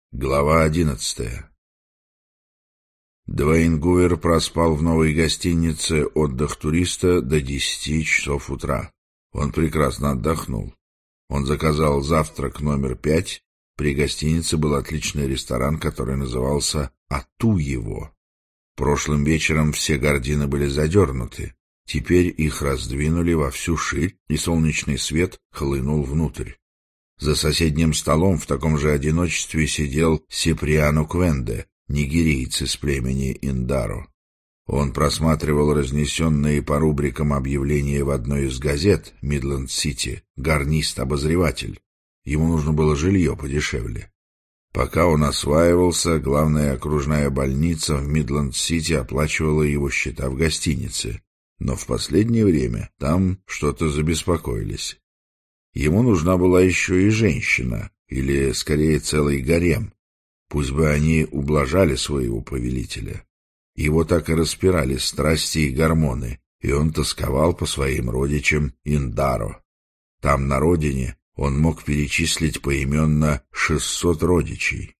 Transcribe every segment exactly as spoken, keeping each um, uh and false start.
Глава одиннадцатая. Дуэйн Гувер проспал в новой гостинице «Отдых туриста» до десяти часов утра. Он прекрасно отдохнул. Он заказал завтрак номер пять. При гостинице был отличный ресторан, который назывался «Ату его». Прошлым вечером все гардины были задернуты. Теперь их раздвинули во всю ширь, и солнечный свет хлынул внутрь. За соседним столом в таком же одиночестве сидел Сиприано Квенде, нигерийец из племени Индаро. Он просматривал разнесенные по рубрикам объявления в одной из газет «Мидленд-Сити», гарнист-обозреватель. Ему нужно было жилье подешевле. Пока он осваивался, главная окружная больница в Мидленд-Сити оплачивала его счета в гостинице, но в последнее время там что-то забеспокоились. Ему нужна была еще и женщина, или, скорее, целый гарем. Пусть бы они ублажали своего повелителя. Его так и распирали страсти и гормоны, и он тосковал по своим родичам Индаро. Там, на родине, он мог перечислить поименно шестьсот родичей.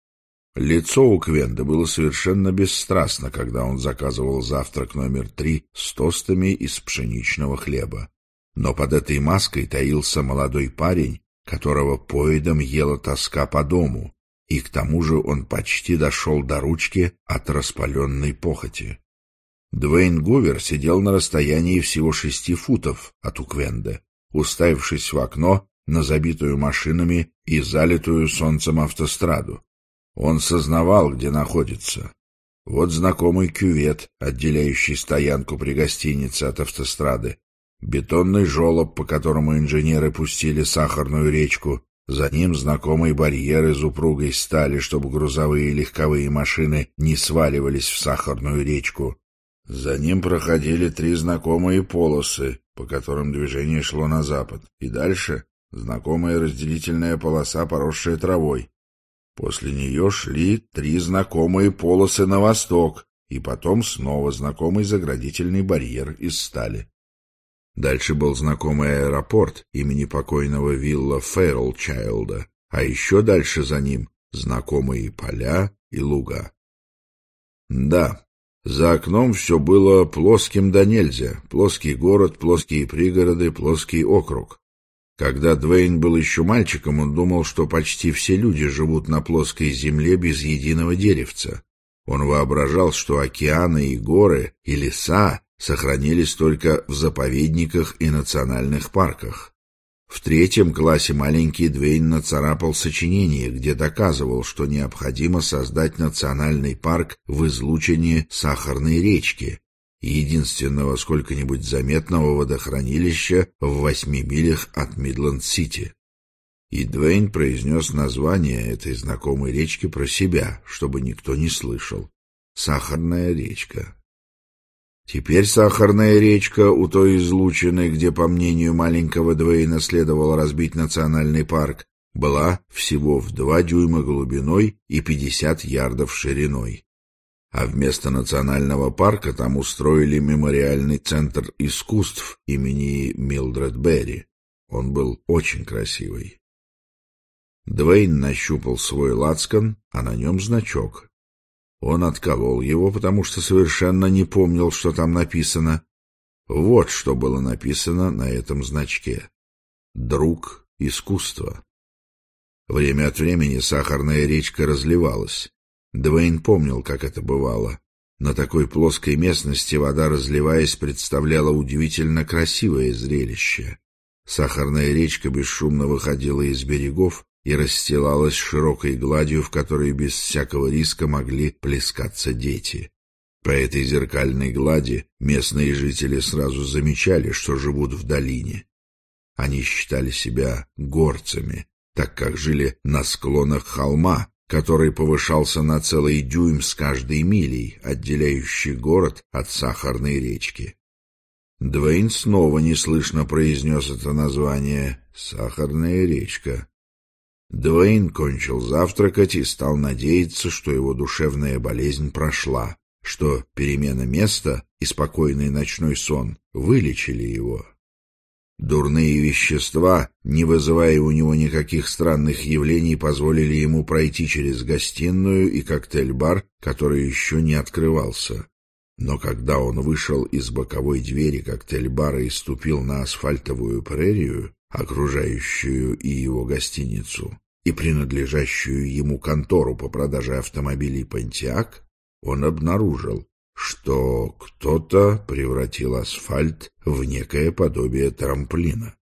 Лицо у Квенда было совершенно бесстрастно, когда он заказывал завтрак номер три с тостами из пшеничного хлеба. Но под этой маской таился молодой парень, которого поедом ела тоска по дому, и к тому же он почти дошел до ручки от распаленной похоти. Дуэйн Гувер сидел на расстоянии всего шести футов от Уквенда, уставившись в окно на забитую машинами и залитую солнцем автостраду. Он сознавал, где находится. Вот знакомый кювет, отделяющий стоянку при гостинице от автострады, бетонный желоб, по которому инженеры пустили сахарную речку, за ним знакомый барьер из упругой стали, чтобы грузовые и легковые машины не сваливались в сахарную речку. За ним проходили три знакомые полосы, по которым движение шло на запад, и дальше знакомая разделительная полоса, поросшая травой. После нее шли три знакомые полосы на восток, и потом снова знакомый заградительный барьер из стали. Дальше был знакомый аэропорт имени покойного Вилла Фэйрлчайлда, а еще дальше за ним знакомые поля и луга. Да, за окном все было плоским да нельзя, плоский город, плоские пригороды, плоский округ. Когда Дуэйн был еще мальчиком, он думал, что почти все люди живут на плоской земле без единого деревца. Он воображал, что океаны и горы, и леса сохранились только в заповедниках и национальных парках. В третьем классе маленький Дуэйн нацарапал сочинение, где доказывал, что необходимо создать национальный парк в излучине Сахарной речки, единственного сколько-нибудь заметного водохранилища в восьми милях от Мидленд-Сити. И Дуэйн произнес название этой знакомой речки про себя, чтобы никто не слышал. Сахарная речка. Теперь Сахарная речка у той излучины, где, по мнению маленького Дуэйна, следовало разбить национальный парк, была всего в два дюйма глубиной и пятьдесят ярдов шириной. А вместо национального парка там устроили мемориальный центр искусств имени Милдред Берри. Он был очень красивый. Дуэйн нащупал свой лацкан, а на нем значок. Он отколол его, потому что совершенно не помнил, что там написано. Вот что было написано на этом значке. «Друг искусства». Время от времени Сахарная речка разливалась. Дуэйн помнил, как это бывало. На такой плоской местности вода, разливаясь, представляла удивительно красивое зрелище. Сахарная речка бесшумно выходила из берегов и расстилалась широкой гладью, в которой без всякого риска могли плескаться дети. По этой зеркальной глади местные жители сразу замечали, что живут в долине. Они считали себя горцами, так как жили на склонах холма, который повышался на целый дюйм с каждой милей, отделяющей город от Сахарной речки. Дуэйн снова неслышно произнес это название «Сахарная речка». Дуэйн кончил завтракать и стал надеяться, что его душевная болезнь прошла, что перемена места и спокойный ночной сон вылечили его. Дурные вещества, не вызывая у него никаких странных явлений, позволили ему пройти через гостиную и коктейль-бар, который еще не открывался. Но когда он вышел из боковой двери коктейль-бара и ступил на асфальтовую прерию, окружающую и его гостиницу, и принадлежащую ему контору по продаже автомобилей «Понтиак», он обнаружил, что кто-то превратил асфальт в некое подобие трамплина.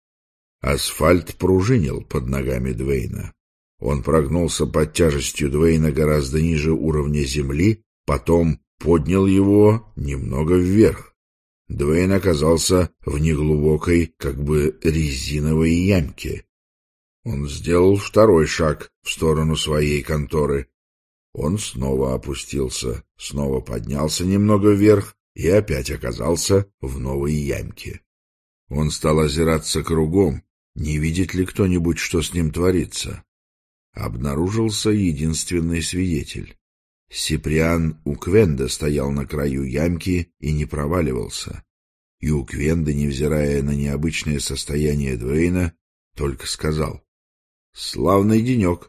Асфальт пружинил под ногами Дуэйна. Он прогнулся под тяжестью Дуэйна гораздо ниже уровня земли, потом поднял его немного вверх. Дуэйн оказался в неглубокой, как бы резиновой ямке. Он сделал второй шаг в сторону своей конторы. Он снова опустился, снова поднялся немного вверх и опять оказался в новой ямке. Он стал озираться кругом, не видит ли кто-нибудь, что с ним творится. Обнаружился единственный свидетель. Сиприан Уквенда стоял на краю ямки и не проваливался. И Уквенда, невзирая на необычное состояние Дуэйна, только сказал: «Славный денек».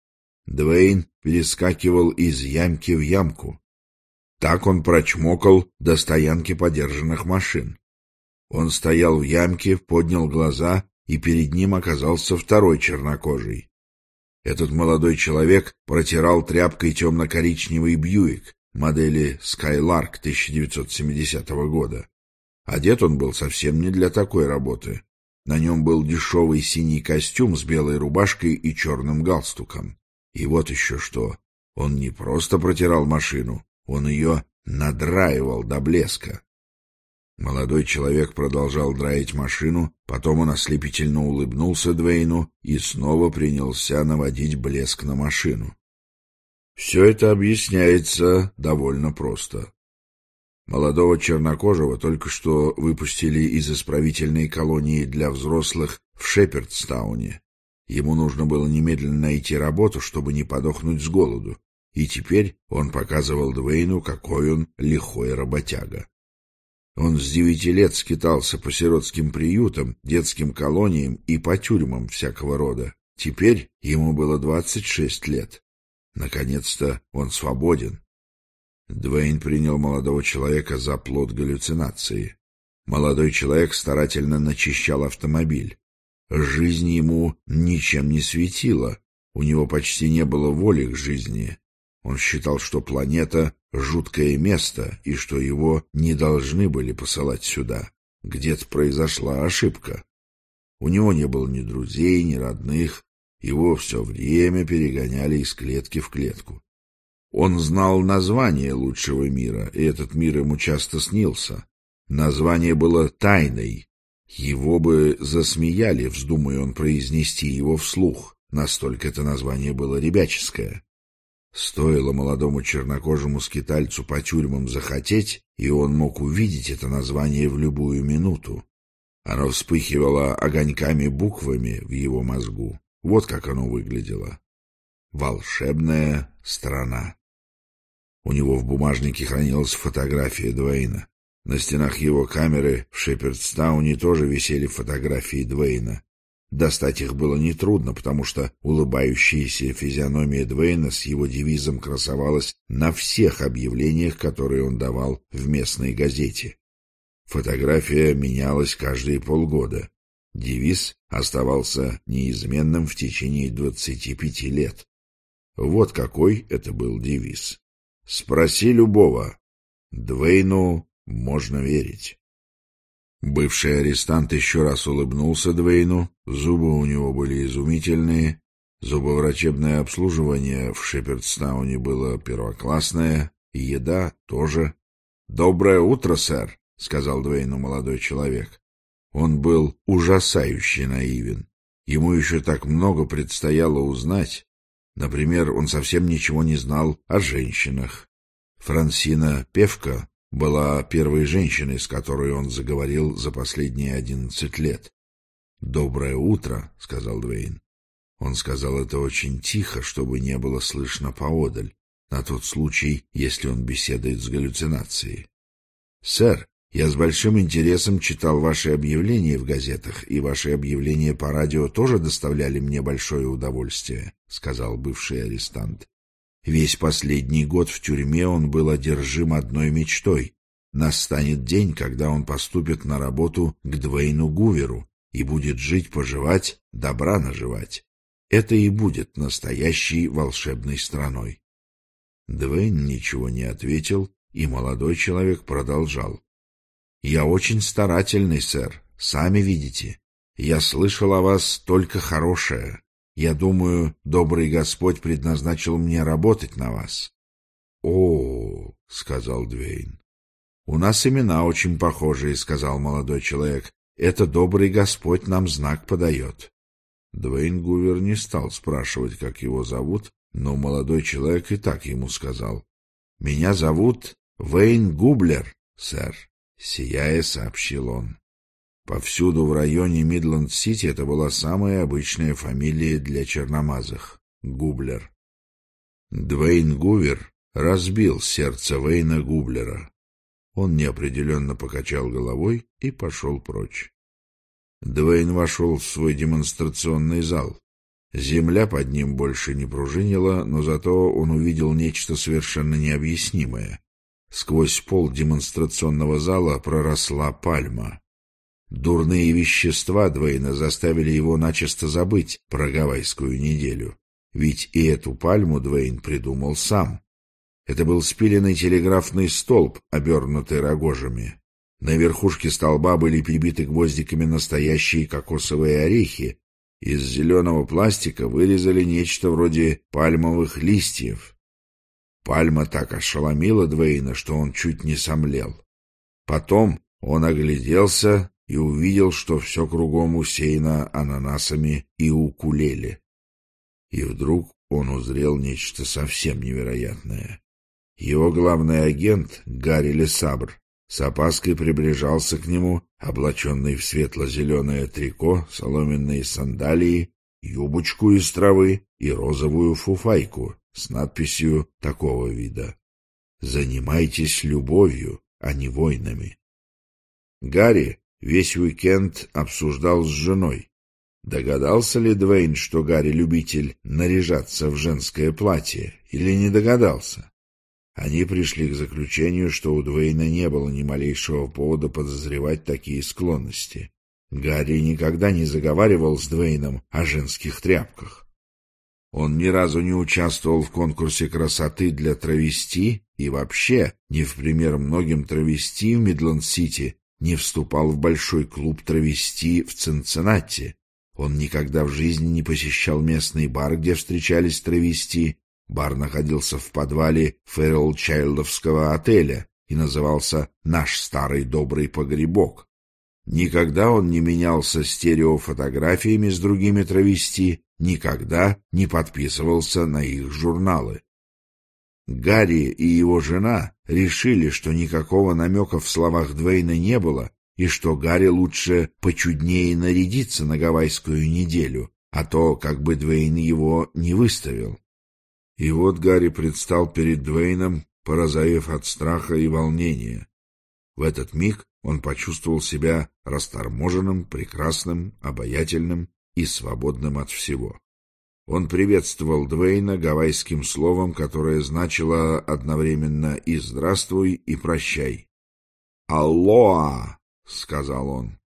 Дуэйн перескакивал из ямки в ямку. Так он прочмокал до стоянки подержанных машин. Он стоял в ямке, поднял глаза, и перед ним оказался второй чернокожий. Этот молодой человек протирал тряпкой темно-коричневый Бьюик модели Skylark тысяча девятьсот семидесятого года. Одет он был совсем не для такой работы. На нем был дешевый синий костюм с белой рубашкой и черным галстуком. И вот еще что. Он не просто протирал машину, он ее надраивал до блеска. Молодой человек продолжал драить машину, потом он ослепительно улыбнулся Дуэйну и снова принялся наводить блеск на машину. Все это объясняется довольно просто. Молодого чернокожего только что выпустили из исправительной колонии для взрослых в Шепердстауне. Ему нужно было немедленно найти работу, чтобы не подохнуть с голоду, и теперь он показывал Дуэйну, какой он лихой работяга. Он с девяти лет скитался по сиротским приютам, детским колониям и по тюрьмам всякого рода. Теперь ему было двадцать шесть лет. Наконец-то он свободен. Дуэйн принял молодого человека за плод галлюцинации. Молодой человек старательно начищал автомобиль. Жизнь ему ничем не светила, у него почти не было воли к жизни. Он считал, что планета — жуткое место, и что его не должны были посылать сюда. Где-то произошла ошибка. У него не было ни друзей, ни родных, его все время перегоняли из клетки в клетку. Он знал название лучшего мира, и этот мир ему часто снился. Название было тайной. Его бы засмеяли, вздумая он произнести его вслух, настолько это название было ребяческое. Стоило молодому чернокожему скитальцу по тюрьмам захотеть, и он мог увидеть это название в любую минуту. Оно вспыхивало огоньками-буквами в его мозгу. Вот как оно выглядело. «Волшебная страна». У него в бумажнике хранилась фотография Дуэйна. На стенах его камеры в Шепердстауне тоже висели фотографии Дуэйна. Достать их было нетрудно, потому что улыбающаяся физиономия Дуэйна с его девизом красовалась на всех объявлениях, которые он давал в местной газете. Фотография менялась каждые полгода. Девиз оставался неизменным в течение двадцати пяти лет. Вот какой это был девиз. «Спроси любого. Дуэйну можно верить». Бывший арестант еще раз улыбнулся Дуэйну, зубы у него были изумительные, зубоврачебное обслуживание в Шепердстауне было первоклассное, и еда тоже. «Доброе утро, сэр», — сказал Дуэйну молодой человек. Он был ужасающе наивен. Ему еще так много предстояло узнать. Например, он совсем ничего не знал о женщинах. Франсина Певка была первой женщиной, с которой он заговорил за последние одиннадцать лет. «Доброе утро», — сказал Дуэйн. Он сказал это очень тихо, чтобы не было слышно поодаль, на тот случай, если он беседует с галлюцинацией. «Сэр, Я с большим интересом читал ваши объявления в газетах, и ваши объявления по радио тоже доставляли мне большое удовольствие, — сказал бывший арестант. Весь последний год в тюрьме он был одержим одной мечтой. Настанет день, когда он поступит на работу к Дуэйну Гуверу и будет жить-поживать, добра наживать. Это и будет настоящей волшебной страной. Дуэйн ничего не ответил, и молодой человек продолжал. «Я очень старательный, сэр, сами видите. Я слышал о вас только хорошее. Я думаю, добрый Господь предназначил мне работать на вас». «О, — сказал Дуэйн. — У нас имена очень похожие, — сказал молодой человек. — Это добрый Господь нам знак подает». Дуэйн Гувер не стал спрашивать, как его зовут, но молодой человек и так ему сказал. «Меня зовут Вейн Гублер, сэр», — сияя сообщил он. Повсюду в районе Мидленд-Сити это была самая обычная фамилия для черномазых — Гублер. Дуэйн Гувер разбил сердце Вейна Гублера. Он неопределенно покачал головой и пошел прочь. Дуэйн вошел в свой демонстрационный зал. Земля под ним больше не пружинила, но зато он увидел нечто совершенно необъяснимое. Сквозь пол демонстрационного зала проросла пальма. Дурные вещества Дуэйна заставили его начисто забыть про гавайскую неделю. Ведь и эту пальму Дуэйн придумал сам. Это был спиленный телеграфный столб, обернутый рогожами. На верхушке столба были прибиты гвоздиками настоящие кокосовые орехи. Из зеленого пластика вырезали нечто вроде пальмовых листьев. Пальма так ошеломила Дуэйна, что он чуть не сомлел. Потом он огляделся и увидел, что все кругом усеяно ананасами и укулеле. И вдруг он узрел нечто совсем невероятное. Его главный агент, Гарри Лесабр, с опаской приближался к нему, облаченный в светло-зеленое трико, соломенные сандалии, юбочку из травы и розовую фуфайку с надписью такого вида: «Занимайтесь любовью, а не войнами». Гарри весь уикенд обсуждал с женой. Догадался ли Дуэйн, что Гарри любитель наряжаться в женское платье, или не догадался? Они пришли к заключению, что у Дуэйна не было ни малейшего повода подозревать такие склонности. Гарри никогда не заговаривал с Дуэйном о женских тряпках. Он ни разу не участвовал в конкурсе красоты для травести и вообще, не в пример многим травести в Мидленд-Сити, не вступал в большой клуб травести в Цинциннати. Он никогда в жизни не посещал местный бар, где встречались травести. Бар находился в подвале Фэррелл-Чайлдовского отеля и назывался «Наш старый добрый погребок». Никогда он не менялся стереофотографиями с другими травести, никогда не подписывался на их журналы. Гарри и его жена решили, что никакого намека в словах Дуэйна не было, и что Гарри лучше почуднее нарядиться на гавайскую неделю, а то как бы Дуэйн его не выставил. И вот Гарри предстал перед Дуэйном, порозовев от страха и волнения. В этот миг он почувствовал себя расторможенным, прекрасным, обаятельным и свободным от всего. Он приветствовал Дуэйна гавайским словом, которое значило одновременно и «здравствуй», и «прощай». «Аллоа», — сказал он.